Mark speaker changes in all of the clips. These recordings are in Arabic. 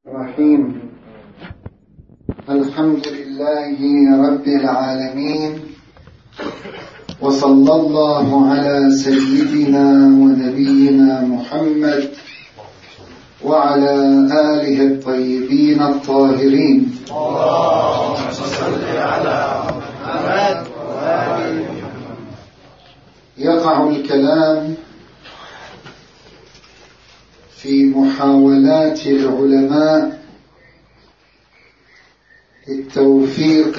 Speaker 1: الرحيم. الحمد لله رب العالمين، وصلى الله على سيدنا ونبينا محمد وعلى آله الطيبين الطاهرين.
Speaker 2: اللهم صل على محمد وآل محمد.
Speaker 1: يقع الكلام في محاولات العلماء للتوفيق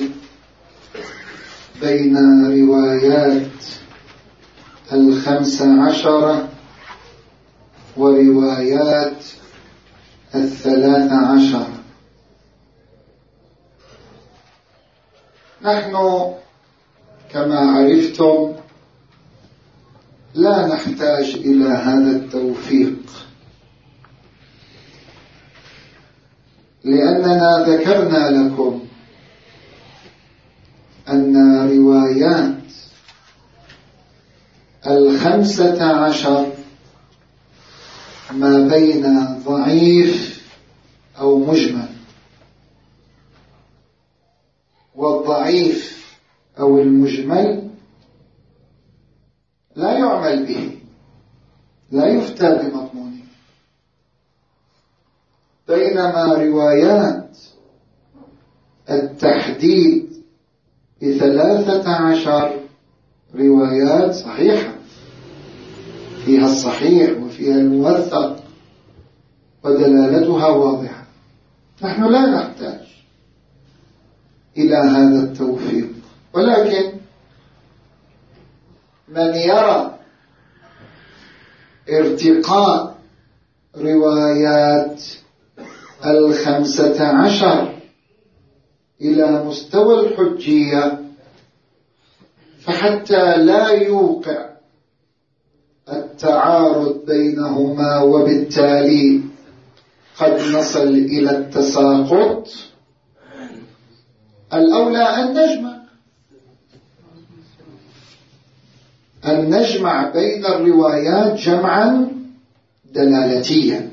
Speaker 1: بين روايات 15 وروايات 13. نحن كما عرفتم لا نحتاج إلى هذا التوفيق، لأننا ذكرنا لكم أن روايات 15 ما بين ضعيف أو مجمل، والضعيف أو المجمل لا يعمل به، لا يفتى بمضمونه، بينما روايات التحديد ب13 روايات صحيحة، فيها الصحيح وفيها الموثق ودلالتها واضحة. نحن لا نحتاج إلى هذا التوفيق، ولكن من يرى ارتقاء روايات 15 إلى مستوى الحجية، فحتى لا يوقع التعارض بينهما وبالتالي قد نصل إلى التساقط، الأولى أن نجمع بين الروايات جمعا دلالتيا.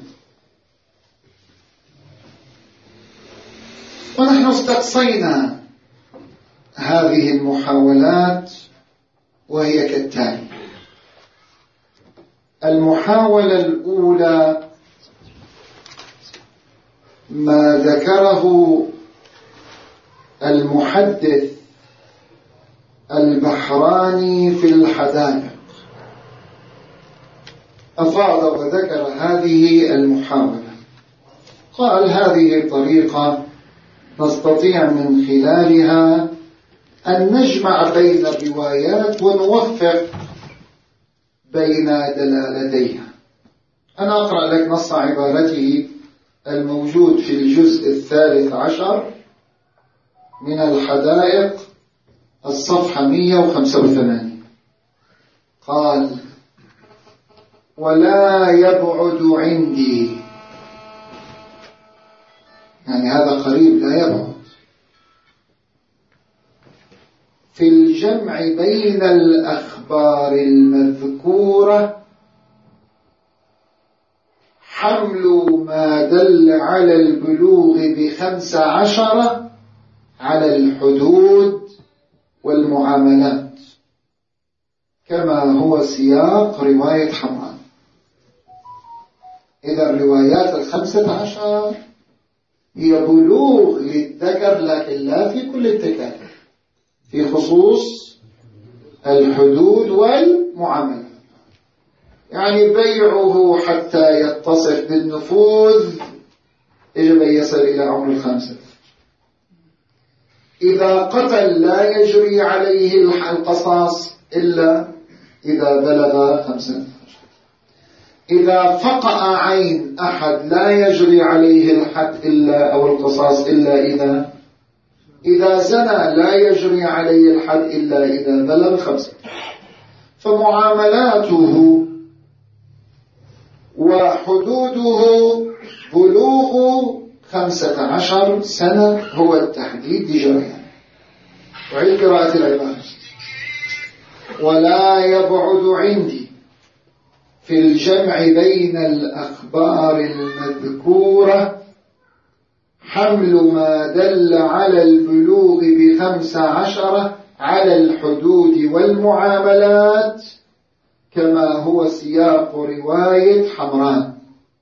Speaker 1: ونحن استقصينا هذه المحاولات وهي كالتالي: المحاولة الأولى ما ذكره المحدث البحراني في الحدائق، أفاض وذكر هذه المحاولة، قال هذه طريقة نستطيع من خلالها أن نجمع بين الروايات ونوفق بين دلالتيها. أنا أقرأ لك نص عبارته الموجود في الجزء 13 من الحدائق الصفحة 185. قال: ولا يبعد عندي، يعني هذا قريب لا يبعد، في الجمع بين الأخبار المذكورة حمل ما دل على البلوغ ب15 على الحدود والمعاملات، كما هو سياق رواية حمران. إذا الروايات 15 هي بلوغ للذكر، لكن لا في كل التكاليف، في خصوص الحدود والمعاملات، يعني بيعه حتى يتصف بالنفوذ يجب أن يصل إلى عمر 5. إذا قتل لا يجري عليه القصاص إلا إذا بلغ 15. إذا فقأ عين أحد لا يجري عليه الحد إلا أو القصاص إلا إذا زنى لا يجري عليه الحد إلا إذا بلغ 5. فمعاملاته وحدوده بلوغ 15 سنة هو التحديد بجريان. وعيد قراءة العبارة: ولا يبعد عندي في الجمع بين الأخبار المذكورة حمل ما دل على البلوغ ب15 على الحدود والمعاملات كما هو سياق رواية حمران،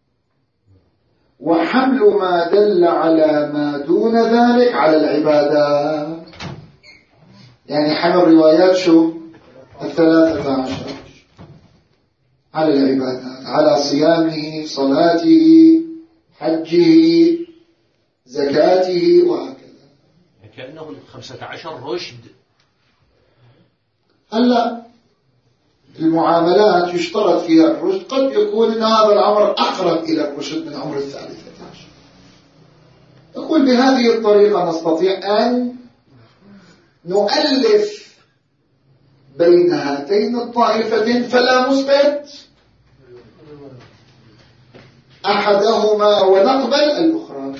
Speaker 1: وحمل ما دل على ما دون ذلك على العبادات. يعني حمل روايات شو 13 على العبادات، على صيامه، صلاته، حجه، زكاته، وهكذا.
Speaker 2: كأنه 15 رشد.
Speaker 1: هلا المعاملات يشترط فيها الرشد، قد يكون ان هذا الامر اقرب الى الرشد من عمر 13. نقول بهذه الطريقة نستطيع ان نؤلف بين هاتين الطائفتين، فلا نثبت احدهما ونقبل الاخرى.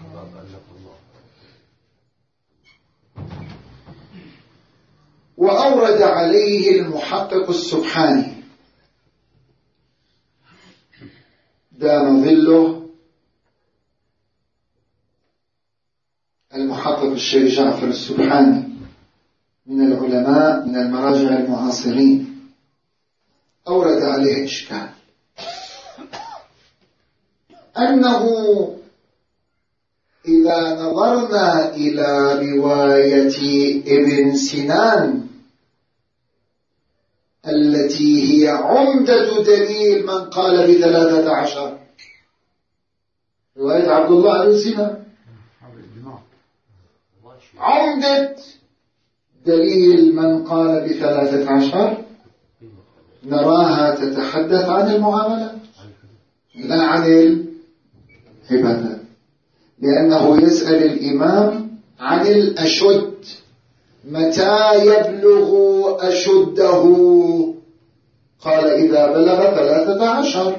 Speaker 1: وأورد عليه المحقق السبحاني دام ظله المحقق الشيخ جعفر السبحاني من العلماء من المراجع المعاصرين، أورد عليه إشكال أنه إذا نظرنا إلى رواية ابن سنان التي هي عمدة دليل من قال ب13، رواية عبد الله بن سنان عمدة دليل من قال ب13، نراها تتحدث عن المعاملات لا عن العبادات، لأنه يسأل الإمام عن الأشد، متى يبلغ أشده؟ قال إذا بلغ 13.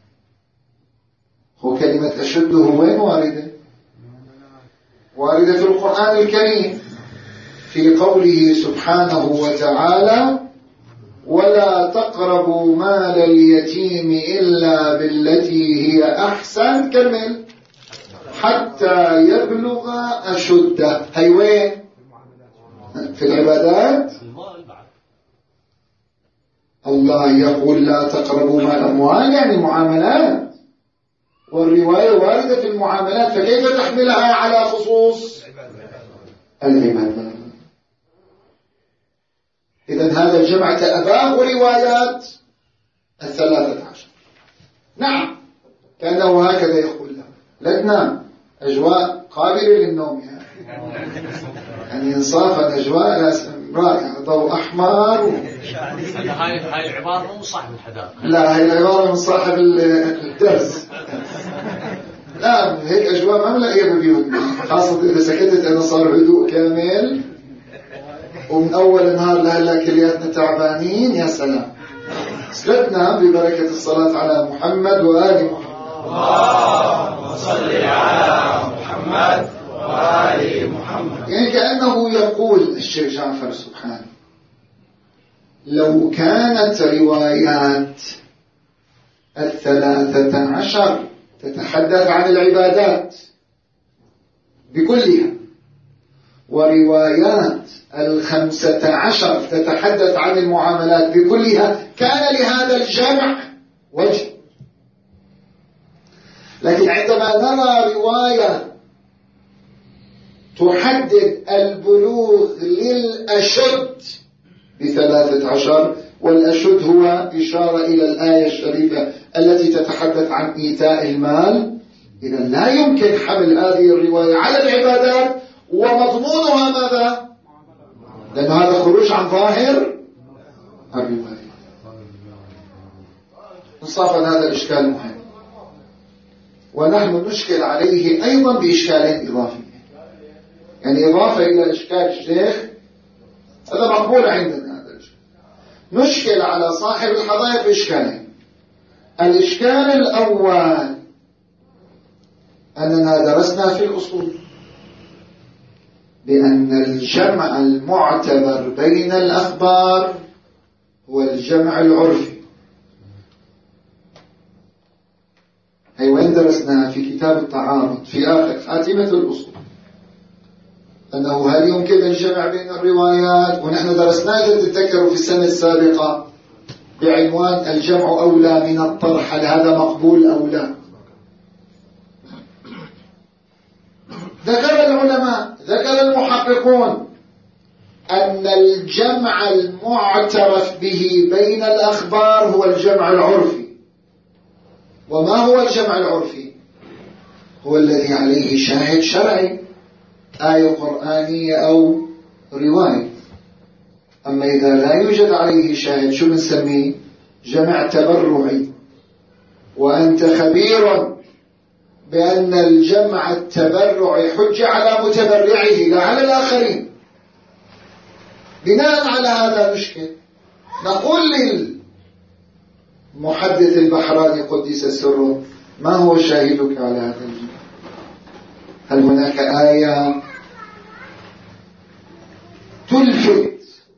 Speaker 1: هو كلمة أشده وين واردة؟ واردة في القرآن الكريم في قوله سبحانه وتعالى: ولا تقربوا مال اليتيم إلا بالتي هي أحسن، كمل، حتى يبلغ أشده. هي وين؟ في العبادات. الله يقول لا تقربوا مال الأموال، يعني معاملات، والرواية واردة في المعاملات، فكيف تحملها على خصوص العبادات؟ إذن هذا الجمع تأباه روايات 13. نعم، كأنه هكذا يقول له: لا تنام، أجواء قابلة للنوم يعني إنصافا أجواء رائعة، ضوء أحمر
Speaker 2: هاي العبارة من صاحب الحدائق.
Speaker 1: لا، هاي العبارة من صاحب الدرس. لا، هيك أجواء ما ملائية ببيوتنا، خاصة إذا سكتت أنا صار هدوء كامل، ومن أول النهار لهلا كلياتنا تعبانين. يا سلام، سلتنا ببركة الصلاة على محمد وآل محمد.
Speaker 2: اللهم صل على محمد وآل محمد.
Speaker 1: يعني كأنه يقول الشيخ جعفر السبحاني: لو كانت روايات 13 تتحدث عن العبادات بكلها، وروايات 15 تتحدث عن المعاملات بكلها، كان لهذا الجمع وجه. لكن عندما نرى رواية تحدد البلوغ للأشد ب13، والأشد هو إشارة إلى الآية الشريفة التي تتحدث عن إيتاء المال، إذا لا يمكن حمل هذه الرواية على العبادات، ومضمونها ماذا؟ لأن هذا خروج عن ظاهر الرواية. انصافا هذا الإشكال مهم، ونحن نشكل عليه أيضا بإشكالين إضافيين، يعني إضافة إلى إشكال الشيخ هذا مقبول عندنا. هذا الإشكال نشكل على صاحب الحدائق بإشكالين. الإشكال الأول أننا درسنا في الأصول بأن الجمع المعتبر بين الأخبار هو الجمع العرفي. هي وين درسناها؟ في كتاب التعارض في آخر خاتمة الأصول، أنه هل يمكن الجمع بين الروايات، ونحن درسناه إذا تتذكروا في السنة السابقة بعنوان الجمع أولى من الطرح، هل هذا مقبول أو لا؟ ذكر العلماء، ذكر المحققون أن الجمع المعترف به بين الأخبار هو الجمع العرفي. وما هو الجمع العرفي؟ هو الذي عليه شاهد شرعي، آية قرآنية أو رواية. أما إذا لا يوجد عليه شاهد شو بنسميه؟ جمع تبرعي. وأنت خبير بأن الجمع التبرعي حجة على متبرعه لا على الآخرين. بناء على هذا المشكل نقول للمحدث البحراني قدس سره: ما هو شاهدك على هذا الجمع؟ هل هناك آية تلفت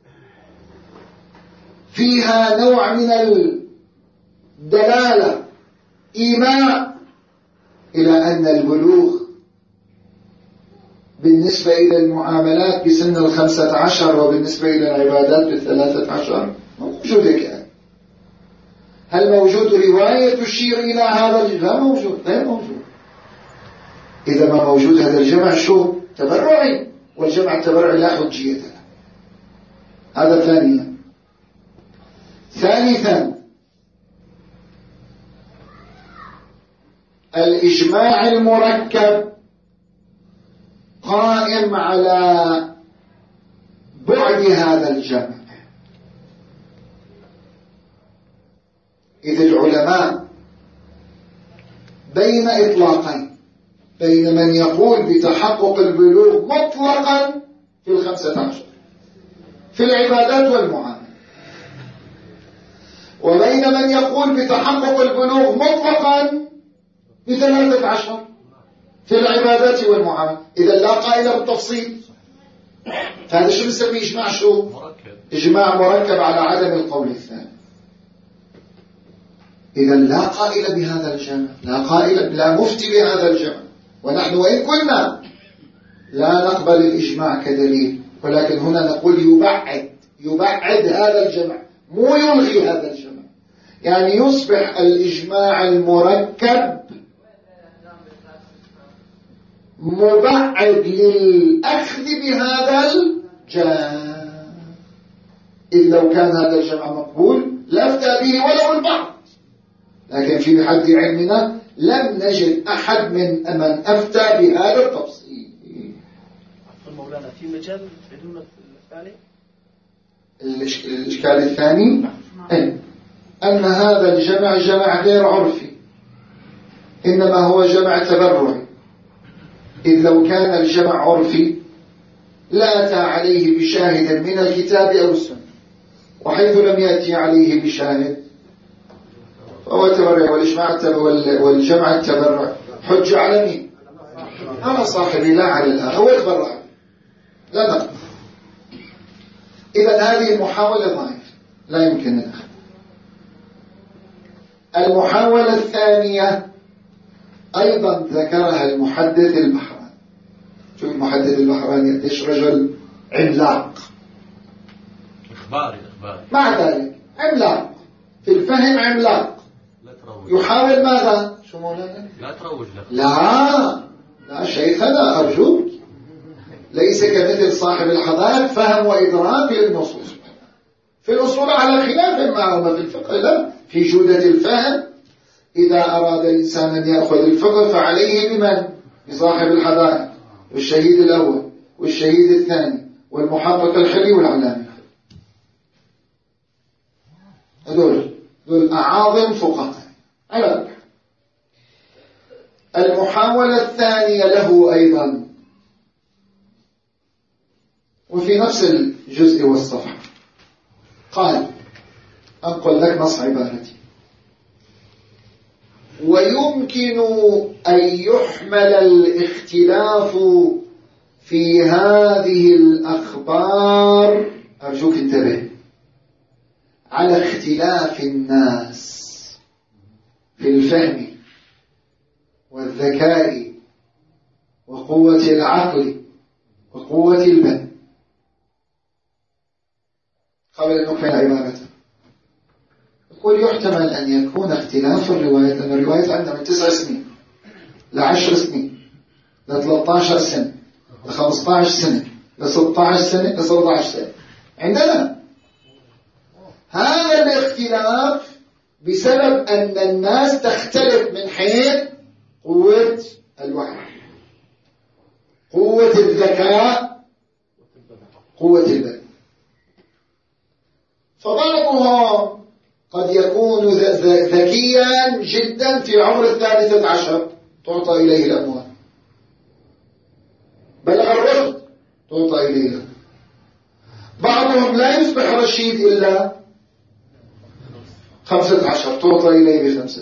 Speaker 1: فيها نوع من الدلالة إيماء إلى أن البلوغ بالنسبة إلى المعاملات بسن 15 وبالنسبة إلى العبادات 13 موجودة كأن؟ هل موجود رواية تشير إلى هذا؟ لا موجود، غير موجود. إذا ما موجود هذا الجمع شو؟ تبرعي، والجمع التبرعي لا حجية له. هذا ثانيا. ثالثا الإجماع المركب قائم على بعد هذا الجمع. إذ العلماء بين إطلاقين، بين من يقول بتحقق البلوغ مطلقا في 15 في العبادات والمعاملات، وبين من يقول بتحقق البلوغ مطلقا ب13 في العبادات والمعاملات. إذا لا قائل بالتفصيل، فهذا شو بنسميه؟ إجماع شو؟ إجماع مركب على عدم القول الثاني. إذا لا قائل بهذا الجمع، لا مفتي بهذا الجمع. ونحن وإن كنا لا نقبل الإجماع كدليل، ولكن هنا نقول يبعد هذا الجمع، مو يلغي هذا الجمع. يعني يصبح الإجماع المركب مبعد للأخذ بهذا الجمع. إذ لو كان هذا الجمع مقبول لافتى به ولو البعض، لكن في حد علمنا لم نجد أحد من أفتى بهذا التفصيل.
Speaker 3: مولانا في مجال تعيدون الثاني؟
Speaker 1: الإشكال الثاني أن هذا الجمع جمع غير عرفي، إنما هو جمع تبرعي. إذ لو كان الجمع عرفي لا أتى عليه بشاهد من الكتاب أو السنة، وحيث لم يأتي عليه بشاهد فهو تبرع. والإجماع والجمع التبرع حج على مين؟ على صاحبه لا على الآخر، هو يتبرع لا نقبل. إذا هذه المحاولة ضعيفة لا يمكن الأخذ. المحاولة الثانية أيضا ذكرها المحدث البحراني. شوف المحدث البحراني قديش رجل عملاق،
Speaker 2: إخباري
Speaker 1: مع ذلك عملاق في الفهم، عملاق يحاول ماذا؟ شو مولانا؟
Speaker 2: لا تروج له.
Speaker 1: لا شيخنا أرجوك، ليس كمثل صاحب الحضارة فهم وإدراك للنصوص. في الأصول على خلاف معهم، في الفقه لا، في جودة الفهم. إذا أراد الإنسان أن يأخذ الفقه فعليه بمن؟ بصاحب الحضارة والشهيد الأول والشهيد الثاني والمحقق الحلي والعلامي. دول أعاظم فقهاء. على المحاولة الثانية له أيضا، وفي نفس الجزء والصفحة، قال: أنقل لك نص عبارتي: ويمكن أن يحمل الاختلاف في هذه الأخبار، أرجوك انتبه، على اختلاف الناس في الفهم والذكاء وقوة العقل وقوة البدن. قبل أن نكمل عبارته يقول يحتمل أن يكون اختلاف الروايات، لأن الروايات عندنا من 9 سنين ل10 سنين ل13 سنة ل15 سنة ل16 سنة ل17 سنة. عندنا هذا الاختلاف بسبب أن الناس تختلف من حيث قوة الوعي، قوة الذكاء، قوة البدن. فبعضهم قد يكون ذكيا جدا في عمر 13 تعطى إليه الأموال، بلغ الرشد تعطى إليه. بعضهم لا يصبح رشيد إلا 15 تعطى إليه ب15.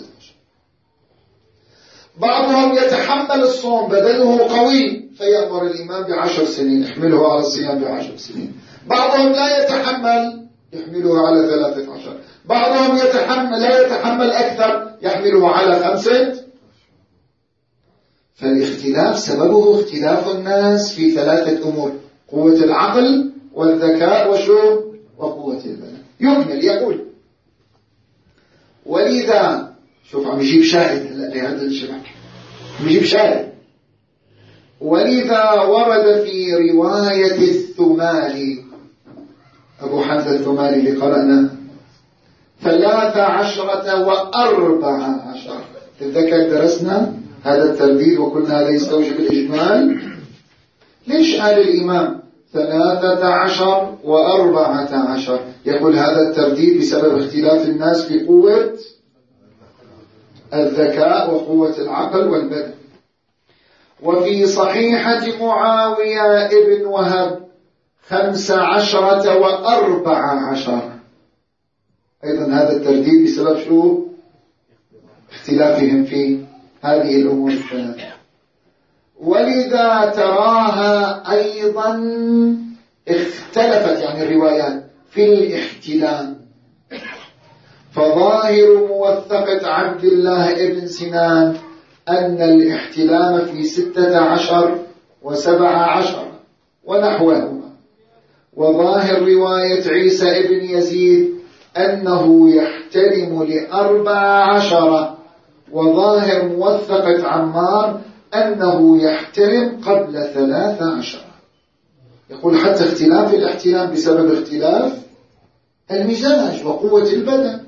Speaker 1: بعضهم يتحمل الصوم بدنه قوي فيأمر الإمام ب10 سنين يحمله على الصيام ب10 سنين. بعضهم لا يتحمل يحمله على 13. بعضهم لا يتحمل أكثر يحمله على 5. فالاختلاف سببه اختلاف الناس في 3 أمور: قوة العقل والذكاء وقوة البدن. يكمل يقول: ولذا شوف عم يجيب شاهد لهذا الشبك، عم يجيب شاهد. ولذا ورد في رواية الثمالي، أبو حمزة الثمالي اللي قرأنا 13 و14. تتذكر درسنا هذا الترديد وقلنا هذا يستوجب الإجمال. ليش قال الإمام 13 و14؟ يقول هذا الترديد بسبب اختلاف الناس في قوة الذكاء وقوة العقل والبدن. وفي صحيحة معاوية ابن وهب 15 و14. أيضا هذا الترديد بسبب اختلافهم في هذه الأمور الثلاثة. ولذا تراها أيضا اختلفت يعني الروايات في الاحتلام. فظاهر موثقة عبد الله ابن سنان أن الاحتلام في 16 و17 ونحوهما. وظاهر رواية عيسى ابن يزيد أنه يحتلم ل14. وظاهر موثقة عمار أنه يحتلم قبل 13. يقول حتى اختلاف الاحتلام بسبب اختلاف المزاج وقوة البدن.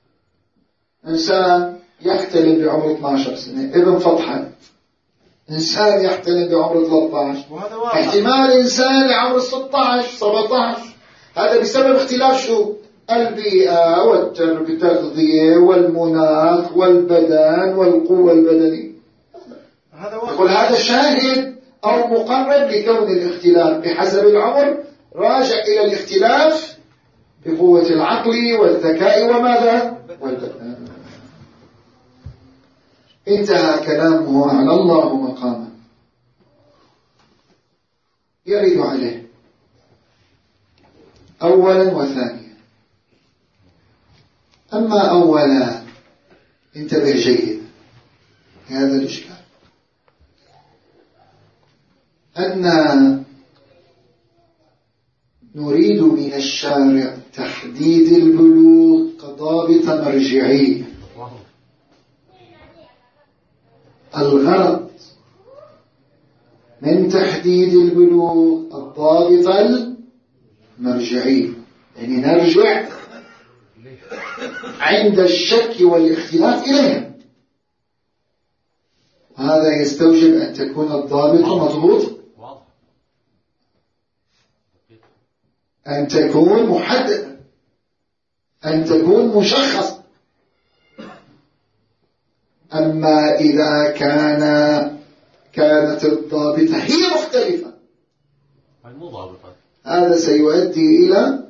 Speaker 1: إنسان يحتلم بعمر 12 سنة ابن فطحل، إنسان يحتلم بعمر 13، احتمال إنسان لعمر 16 17. هذا بسبب اختلاف البيئة والتغذية والمناخ والبدن والقوة البدنية. يقول هذا شاهد أو مقرب لكون الاختلاف بحسب العمر راجع إلى الاختلاف بقوة العقل والذكاء وماذا؟ والبدن. انتهى كلامه على الله مقاما يرد عليه أولا وثانيا. أما أولا انتبه جيد هذا الإشكال، أن نريد من الشارع تحديد البلوغ كضابط مرجعي. الغرض من تحديد البلوغ الضابط المرجعي، يعني نرجع عند الشك والاختلاف إليها. هذا يستوجب أن تكون الضابط مضبوط، أن تكون محددة، أن تكون مشخصة. أما إذا كانت الضابطة هي مختلفة هذا سيؤدي إلى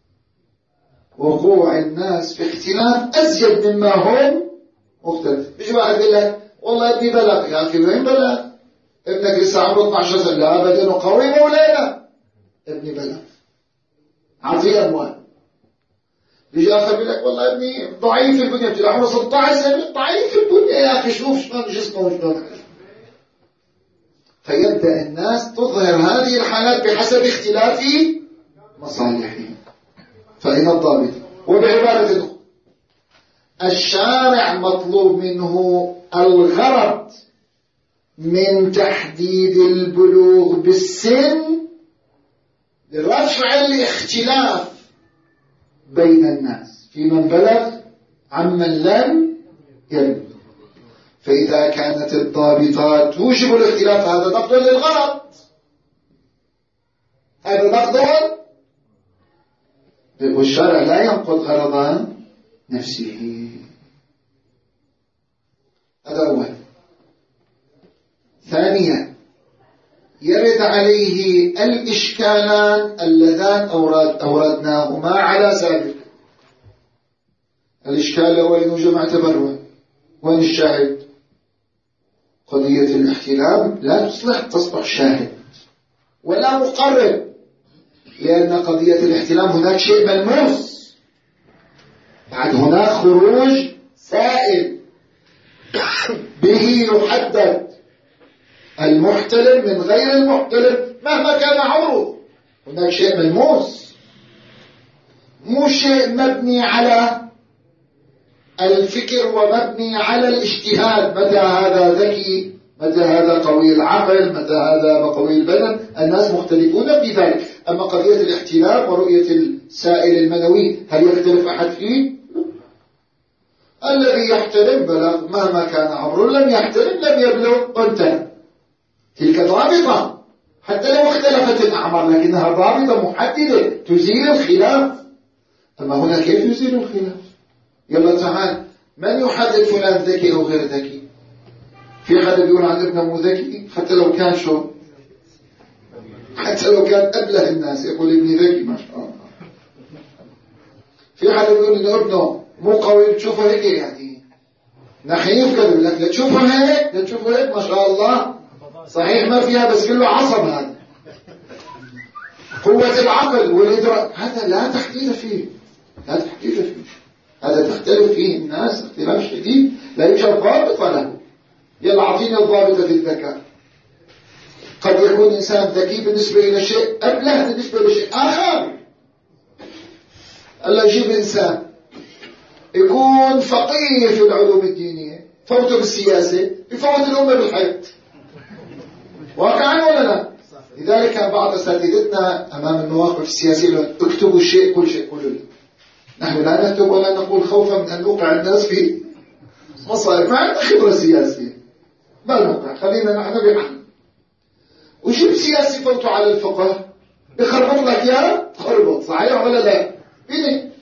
Speaker 1: وقوع الناس في اختلاف أزيد مما هم مختلف. بيجي واحد يقول لك والله ابني بلغ. يا أخي وين بلغ؟ ابنك لسه عمره 12 سنة. لا بدنه قوي مولانا. ابني بلغ عطيه أموال. بيجي آخر بيقول لك والله ابني ضعيف البنية. بتقول عمره 16 سنة ضعيف البنية. يا أخي شوف شلون جسمه وشلون فيبدأ الناس تظهر هذه الحالات بحسب اختلاف مصالحهم. فإن الضابط وبعبارة أخرى الشارع مطلوب منه الغرض من تحديد البلوغ بالسن لرفع الاختلاف بين الناس في من بلغ عمن لم يبلغ. فإذا كانت الضابطات توجب الاختلاف هذا نقض للغرض، هذا نقض، والشرع لا ينقض غرض نفسه. هذا أولا. ثانيا يرد عليه الإشكالان اللذان أوردناهما على سابق. الإشكال الأول إنه جمع تبرع، وين الشاهد؟ قضية الاحتلام لا تصبح شاهد ولا مقرر، لأن قضية الاحتلام هناك شيء ملموس، بعد هناك خروج سائل به يحدد المحتلم من غير المحتلم مهما كان عمره. هناك شيء ملموس، مو شيء مبني على الفكر ومبني على الاجتهاد، متى هذا ذكي، متى هذا قوي العقل، متى هذا قوي البدن، الناس مختلفون في ذلك. أما قضية الاحتلام ورؤية السائل المنوي هل يختلف أحد فيه؟ الذي يحتلم بلغ مهما كان عمره، لم يحتلم لم يبلغ انتهى. تلك ضابطة حتى لو اختلفت الأعمار، لكنها ضابطة محددة تزيل الخلاف. أما هنا كيف يزيل الخلاف؟ يلا تعال، من يحدد فلان ذكي أو غير ذكي؟ في حد بيقول عن ابنه مو ذكي حتى لو كان شو؟ حتى لو كان أبله الناس يقول ابني ذكي ما شاء الله. في حد بيقول إن ابنه مو قوي تشوفه هيك يعني نحيف كذا، لك لا تشوفه هيك لا تشوفه هيك ما شاء الله صحيح ما فيها بس كله عصب. هذا قوة العقل والإدراك هذا لا تحديد فيه، لا تحديد فيه، هذا تختلف فيه الناس اختلاف شديد لا يوجد ضابط له. يلا أعطيني الضابطة في الذكاء. قد يكون إنسان ذكي بالنسبة إلى شيء أبله بالنسبة لشيء آخر. الله يجيب إنسان يكون فقيه في العلوم الدينية، فوته بالسياسة يفوت الأمة بالحياة. واقعا ولا لا؟ لذلك كان بعض أساتذتنا أمام المواقف السياسية اكتبوا الشيء كل شيء قولوا لي. نحن لا نكتب ولا نقول خوفا من أن نوقع الناس في مصائب، ما عندنا خبرة سياسية ما نوقع، خلينا نحن بحل. وجيب سياسي فوته على الفقه يخربط لك يا تخربط، صحيح ولا لا؟ بني.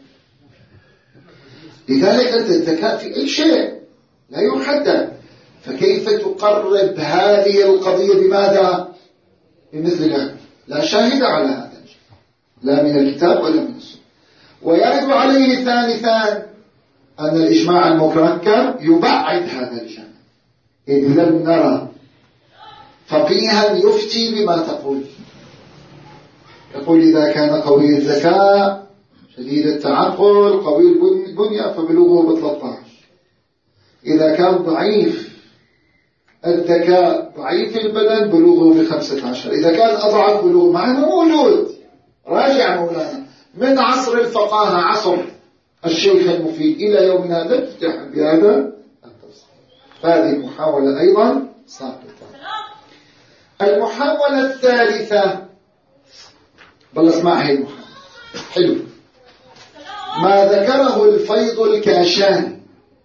Speaker 1: لذلك أنت الذكاء في أي شيء لا يحدد، فكيف تقرب هذه القضية بماذا؟ بمثل هذا لا شاهد على هذا لا من الكتاب ولا من السنة. ويرد عليه ثالثا أن الإجماع المركب يبعد هذا الجانب، إذ لم نرى فقيها يفتي بما تقول. يقول إذا كان قوي الذكاء شديد التعقل قوي البنية فبلوغه ب13، إذا كان ضعيف الذكاء ضعيف البدن بلوغه ب15، إذا كان أضعف بلوغه مع أنه موجود. راجع مولانا من عصر الفقاهة عصر الشيخ المفيد إلى يومنا هذا تفتح بهذا التصريح. هذه المحاولة أيضا ساقطة. المحاولة الثالثة بل اسمع هي المحاولة حلو ما ذكره الفيض الكاشاني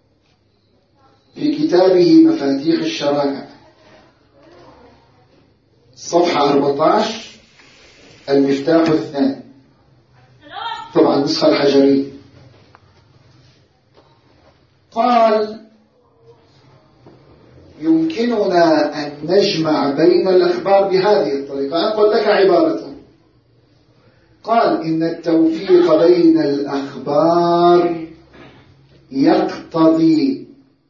Speaker 1: في كتابه مفاتيح الشرائع صفحة 14 المفتاح الثاني، طبعا النسخة الحجرية. قال يمكننا أن نجمع بين الأخبار بهذه الطريقة. أقول لك عبارة. قال إن التوفيق بين الأخبار يقتضي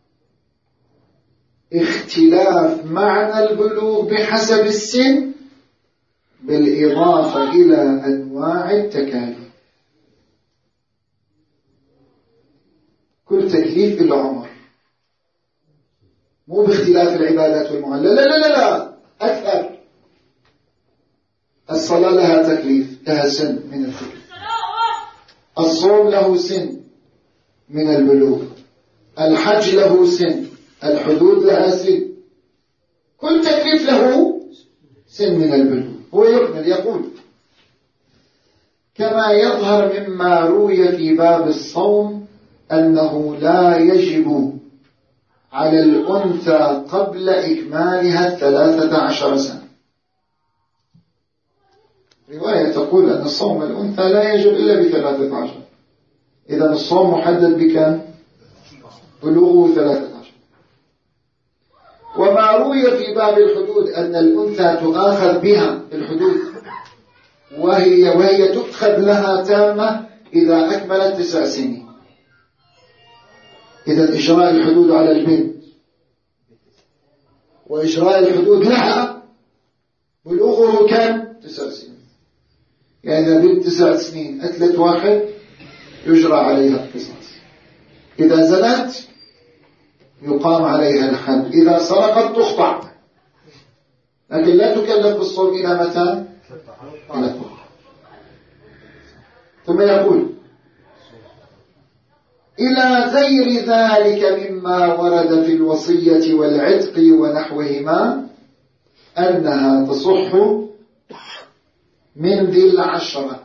Speaker 1: اختلاف معنى البلوغ بحسب السن بالإضافة إلى أنواع التكاليف. كل تكليف بالعمر، مو باختلاف العبادات والمعاملات، لا لا لا لا أكثر. لها سن من التكليف، الصوم له سن من البلوغ، الحج له سن، الحدود لها سن، كل تكليف له سن من البلوغ. هو يكمل يقول: كما يظهر مما روي في باب الصوم أنه لا يجب على الأنثى قبل إكمالها 13 سنة. رواية تقول أن الصوم الأنثى لا يجب إلا ب13. إذا الصوم محدد بكم؟ بلوغه 13. وما روي في باب الحدود أن الأنثى تؤاخذ بها الحدود وهي تؤخذ لها تامة إذا أكملت 9 سنين. إذا إجراء الحدود على البنت وإجراء الحدود لها بلوغه كم؟ 9 سنين. يعني إذا بنت 9 سنين أتلت واحد يجرى عليها القصاص، إذا زنت يقام عليها الحد، إذا سرقت تقطع، لكن لا تكلف بالصوم إلى متى؟ إلى الطهر. ثم يقول: إلى غير ذلك مما ورد في الوصية والعتق ونحوهما أنها تصح من ذي العشرة،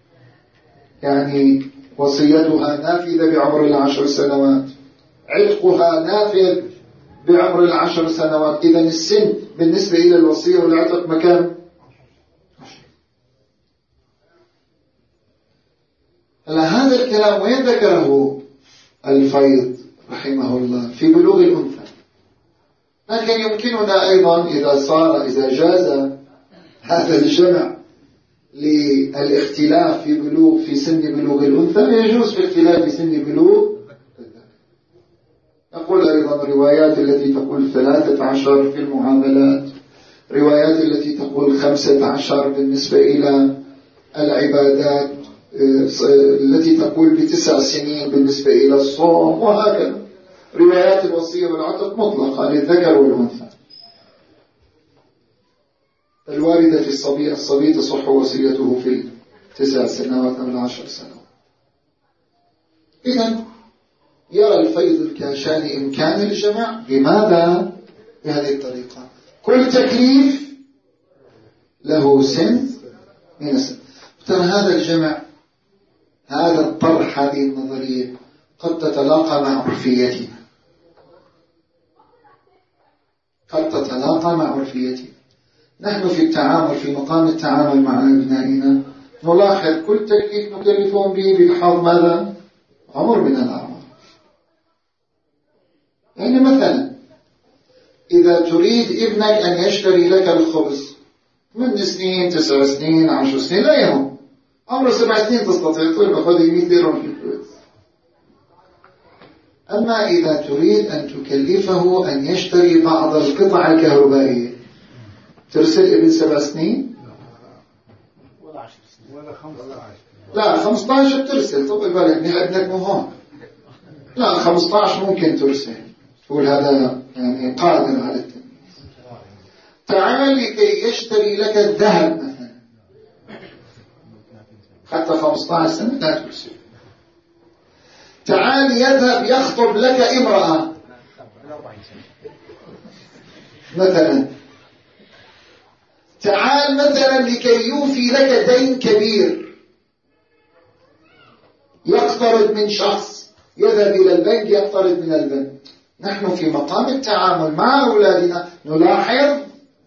Speaker 1: يعني وصيتها نافذة بعمر 10 سنوات، عتقها نافذ بعمر 10 سنوات. إذن السن بالنسبة إلى الوصية والعتق مكان 10. هذا الكلام وين ذكره الفيض رحمه الله؟ في بلوغ الأنثى. لكن يمكننا أيضا إذا جاز هذا الجمع للاختلاف في سن بلوغ الأنثى، يجوز في اختلاف في سن بلوغ الذكر. نقول أيضا الروايات التي تقول 13 في المعاملات، روايات التي تقول 15 بالنسبة إلى العبادات، التي تقول ب9 سنين بالنسبة إلى الصوم، وهكذا. روايات الوصية والعتق مطلقة للذكر والأنثى. الواردة في الصبي تصح وصيته في 9 سنوات أو 10 سنوات. إذن يرى الفيض الكاشاني إمكان الجمع. بماذا؟ بهذه الطريقة: كل تكليف له سن من السن. ترى هذا الجمع، هذا الطرح، هذه النظرية قد تتلاقى مع عرفيتنا، قد تتلاقى مع عرفيتنا. نحن في التعامل، في مقام التعامل مع أبنائنا، نلاحظ كل تكليف نكلفهم به بلحاظ ماذا؟ عمر من الأعمار. يعني مثلا إذا تريد ابنك أن يشتري لك الخبز 8 سنين 9 سنين 10 سنين لا يهم، عمره 7 سنين تستطيع تقول أخذ 100 درهم في الكويت. أما إذا تريد أن تكلفه أن يشتري بعض القطع الكهربائية، ترسل ابن 7 سنين
Speaker 3: ولا 10 سنين
Speaker 4: ولا 15.
Speaker 1: لا 15 ترسل. طب بالك ابنك مو هون. لا 15 ممكن ترسل، تقول هذا يعني قادر على التنمية. تعال لكي يشتري لك الذهب مثلا، حتى 15 سنة لا ترسل. تعال يذهب يخطب لك امرأة مثلا، تعال مثلا لكي يوفي لك دين كبير، يقترض من شخص، يذهب إلى البنك يقترض من البنك. نحن في مقام التعامل مع أولادنا نلاحظ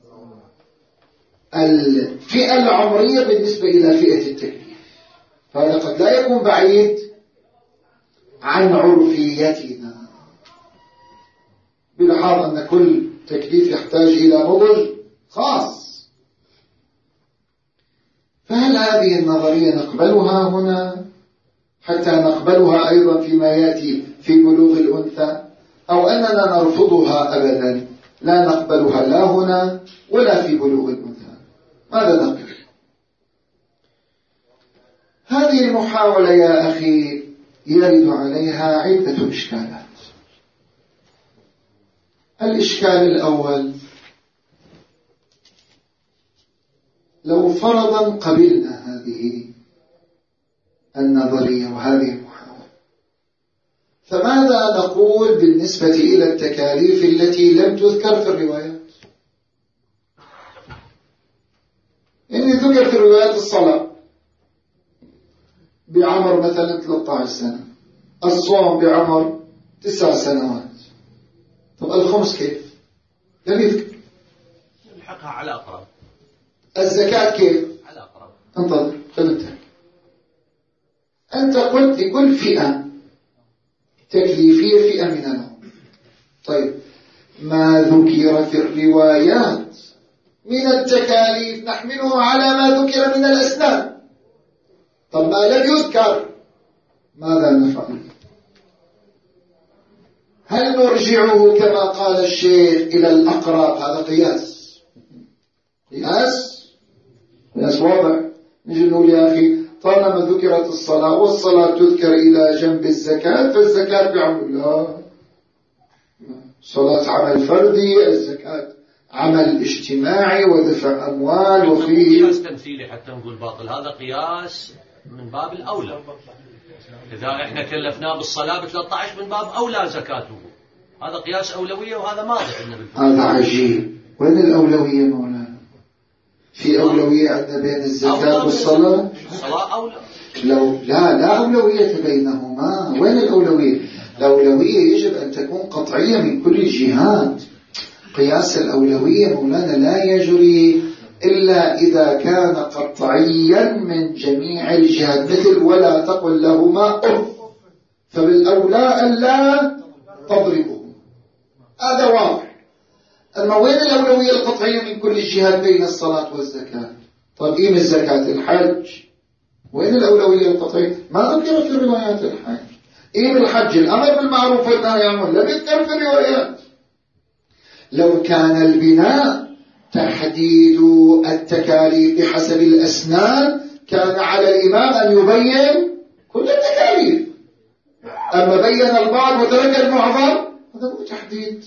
Speaker 1: الفئة العمرية بالنسبة إلى فئة التكليف، فهذا قد لا يكون بعيد عن عرفيتنا، بلحاظ أن كل تكليف يحتاج إلى نضج خاص. فهل هذه النظرية نقبلها هنا حتى نقبلها أيضا فيما يأتي في بلوغ الأنثى، أو أننا نرفضها أبدا، لا نقبلها لا هنا ولا في بلوغ الأنثى؟ ماذا نقول؟ هذه المحاولة يا أخي يرد عليها عدة إشكالات. الإشكال الأول: لو فرضا قبلنا هذه النظرية وهذه المحاولة، فماذا نقول بالنسبة إلى التكاليف التي لم تذكر في الروايات؟ إن ذكر في الروايات الصلاة بعمر مثلا 13 سنة، الصوم بعمر 9 سنوات. طب الخمس كيف؟ لم يذكر.
Speaker 2: نلحقها على أقرب.
Speaker 1: الزكاة كيف؟
Speaker 2: على أقرب.
Speaker 1: انتظر خلتك. أنت قلت لكل فئة تكليفية فئة من العمر. طيب ما ذكر في الروايات من التكاليف نحمله على ما ذكر من الأسنان. طب ما لم يذكر ماذا نفعل؟ هل نرجعه كما قال الشيخ إلى الأقرب؟ هذا قياس واضح. نجي نقول يا أخي طالما ذكرت الصلاة والصلاة تذكر إلى جنب الزكاة، فالزكاة بعمل لا، الصلاة عمل فردي، الزكاة عمل اجتماعي ودفع أموال وفيه
Speaker 2: قياس تمثيلي حتى نقول باطل. هذا قياس من باب الأولى. إذا إحنا كلفناه بالصلاة ب13 من باب أولى زكاته. هذا قياس أولوية وهذا ماضح.
Speaker 1: هذا عجيب. وين الأولوية مولانا؟ في أولوية عندنا بين الزكاة والصلاة؟
Speaker 2: الصلاة أولى.
Speaker 1: لا أولوية بينهما. وين الأولوية؟ الأولوية يجب أن تكون قطعية من كل الجهات. قياس الأولوية مولانا لا يجري إلا إذا كان قطعيا من جميع الجهات، مثل ولا تقل لهما أف، فبالأولى أن لا تضربه. هذا واضح. أما وين الأولوية القطعية من كل الجهات بين الصلاة والزكاة؟ طيب إيه من الزكاة؟ الحج. وين الأولوية القطعية؟ ما ذكر في روايات الحج. إيه من الحج؟ الأمر بالمعروف والنهي عن المنكر لم يذكر في الروايات. لو كان البناء تحديد التكاليف بحسب الأسنان كان على الإمام أن يبين كل التكاليف. أما بين البعض وترك المعظم هذا هو تحديد.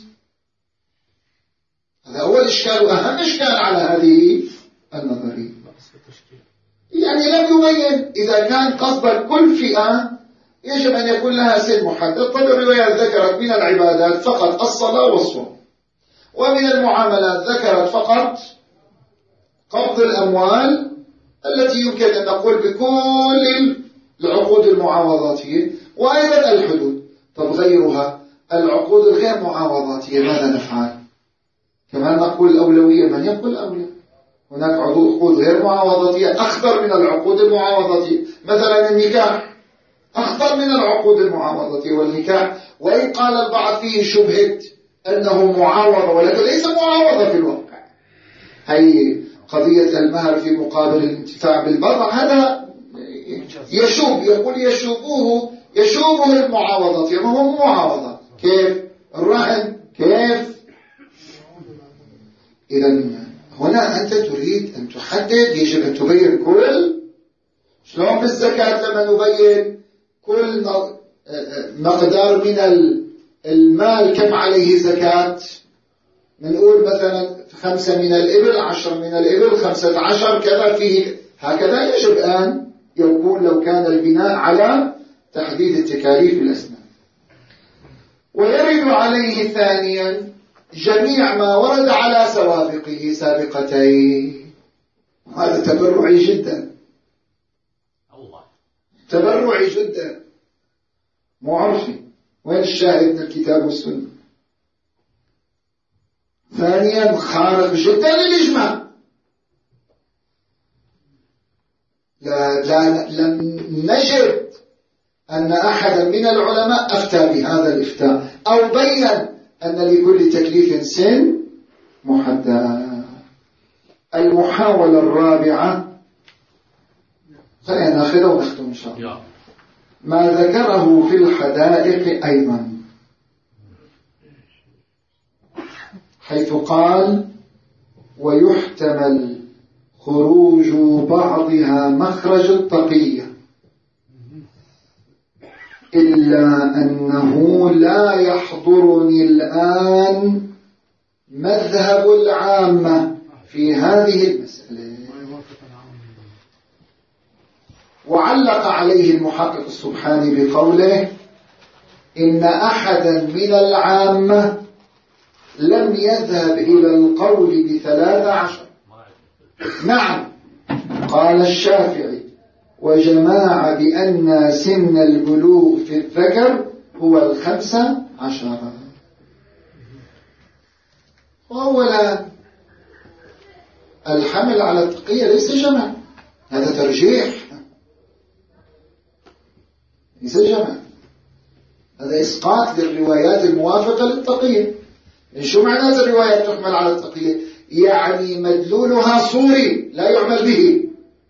Speaker 1: هذا أول إشكال وأهم إشكال على هذه النظرية. يعني لم يبين. إذا كان قصد كل فئة يجب أن يكون لها سن محدد. طب الروايات ذكرت من العبادات فقط الصلاة والصوم، ومن المعاملات ذكرت فقط قبض الأموال التي يمكن أن نقول بكل العقود المعاوضاتية، وأيضا الحدود. طب غيرها العقود الغير معاوضاتية ماذا نفعل؟ كمان نقول الأولوية. من يقول أولى؟ هناك عقود غير معاوضاتية أخطر من العقود المعاوضاتية. مثلا النكاح أخطر من العقود المعاوضاتية. والنكاح وإن قال البعض فيه شبهة أنه معاوضة، ولكن ليس معاوضة في الواقع. هي قضية المهر في مقابل الانتفاع بالبضع هذا يشوب، يقول يشوبه المعاوضات. يعني هو معاوضة. كيف؟ الرهن كيف؟ إذا هنا أنت تريد أن تحدد، يجب أن تبين كل. شلون بالزكاة لما نبين كل مقدار من المال كم عليه زكاة؟ نقول مثلا 5 من الإبل، 10 من الإبل، 15 كذا فيه. هكذا يجب أن يكون لو كان البناء على تحديد التكاليف الأسنان. ويرد عليه ثانيا جميع ما ورد على سوابقه سابقتيه. هذا تبرعي جدا، تبرعي جدا، مو عرفي. وين الشاهد من الكتاب والسنة؟ ثانيا خارق جدا للإجماع. لم نجد أن أحدا من العلماء أفتى بهذا الإفتاء أو بين أن لكل تكليف سن محدد. المحاولة الرابعة خلينا ناخذها ونختم إن شاء الله. ما ذكره في الحدائق أيضا، حيث قال ويحتمل خروج بعضها مخرج التقية، إلا أنه لا يحضرني الآن مذهب العامة في هذه المسألة. وعلق عليه المحقق السبحاني بقوله إن أحدا من العامة لم يذهب إلى القول ب13. نعم، قال الشافعي وجماعة بأن سن البلوغ في الذكر هو 15. وأولا الحمل على التقية ليس جمع، هذا ترجيح، ليس جمع، هذا إسقاط للروايات الموافقة للتقية. شو معنى الروايات تحمل على التقية؟ يعني مدلولها صوري لا يعمل به،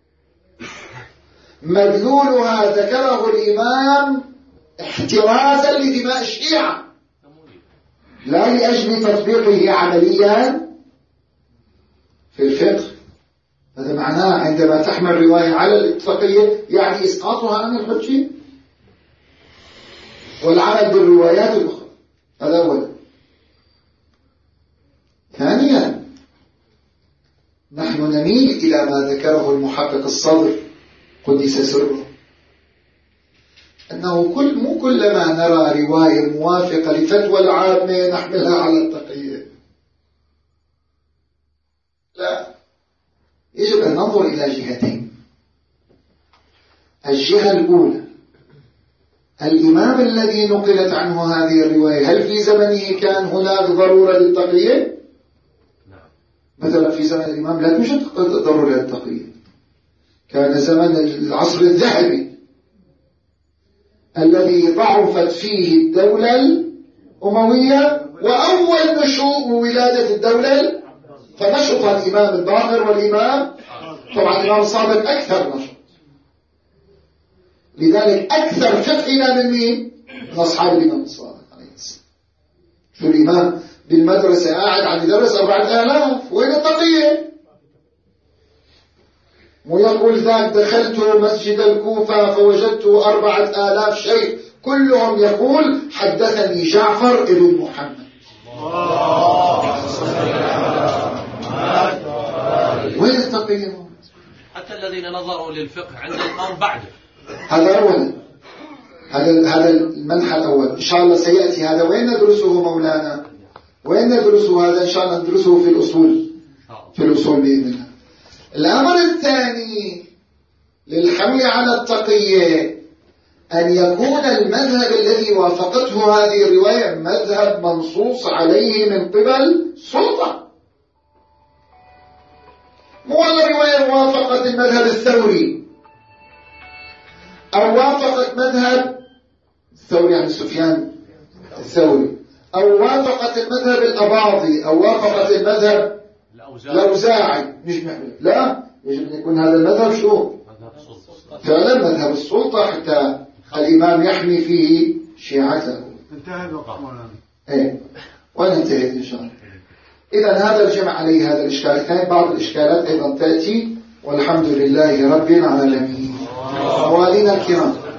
Speaker 1: مدلولها ذكره الإمام احترازا لدماء الشيعة لا لأجل تطبيقه عمليا في الفقه. هذا معناه عندما تحمل رواية على التقية يعني إسقاطها عن الحجة والعمل بالروايات الأخرى. هذا أولا. ثانيا نحن نميل إلى ما ذكره المحقق الصدر قدس سره، أنه مو كلما نرى رواية موافقة لفتوى العامة نحملها على التقية، لا، يجب أن ننظر إلى جهتين. الجهة الأولى الإمام الذي نقلت عنه هذه الرواية هل في زمنه كان هناك ضرورة للتقية؟ مثلا في زمن الإمام لا توجد ضرورة للتقية، كان زمن العصر الذهبي الذي ضعفت فيه الدولة الأموية وأول نشوء ولادة الدولة، فنشط الإمام الباقر والإمام طبعا الإمام الصادق أكثر نشط، لذلك أكثر فقهنا من مين؟ من أصحاب الإمام الصادق عليه السلام. شو الإمام بالمدرسة قاعد عم يدرس 4000، وين التقية؟ ويقول ذاك دخلت مسجد الكوفة فوجدت 4000 شيخ كلهم يقول حدثني جعفر ابن محمد. وين التقية؟
Speaker 2: حتى الذين نظروا للفقه عند القوم بعده.
Speaker 1: هذا أولا، هذا المنحى الأول إن شاء الله سيأتي. هذا وين ندرسه مولانا؟ وين ندرسه هذا؟ إن شاء الله ندرسه في الأصول، في الأصول بإذن الله. الأمر الثاني للحمل على التقية أن يكون المذهب الذي وافقته هذه الرواية مذهب منصوص عليه من قبل سلطة، مو أن الرواية وافقت المذهب الثوري أو وافقت مذهب الثوري عن سفيان الثوري أو وافقت المذهب الأباضي أو وافقت المذهب الأوزاعي. مش محمل، لا، يجب أن يكون هذا المذهب شو؟ فعلا مذهب السلطة حتى الإمام يحمي فيه شيعته.
Speaker 3: انتهى الوقت مولانا.
Speaker 1: ايه، وين انتهيت إن شاء الله. إذا هذا الجمع عليه هذا الإشكال الثاني. بعض الإشكالات أيضا تأتي، والحمد لله رب العالمين. موالينا الكرام،